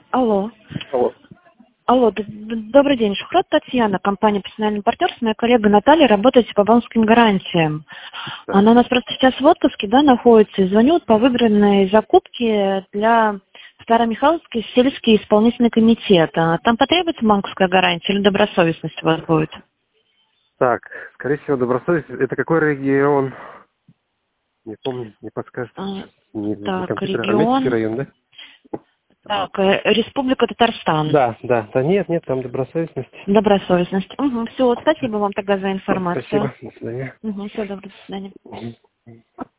Алло. Алло. Алло, добрый день. Шухрат Татьяна, компания «Персональный партнер». С моей коллегой Натальей работаете по банковским гарантиям. Да. Она у нас просто сейчас в отпуске, да, находится, и звоню по выигранной закупке для Старомихайловский сельский исполнительный комитет. Там потребуется банковская гарантия или добросовестность у вас будет? Так, скорее всего, добросовестность. Это какой регион? Не помню, не подскажете сейчас. Не Так, компьютер, а Метьевский регион. район, да? Так, Республика Татарстан. Да. Да, нет, там добросовестность. Добросовестность. Угу, все, спасибо вам тогда за информацию. Спасибо, до свидания. Угу, все, доброго, до свидания. Мгм.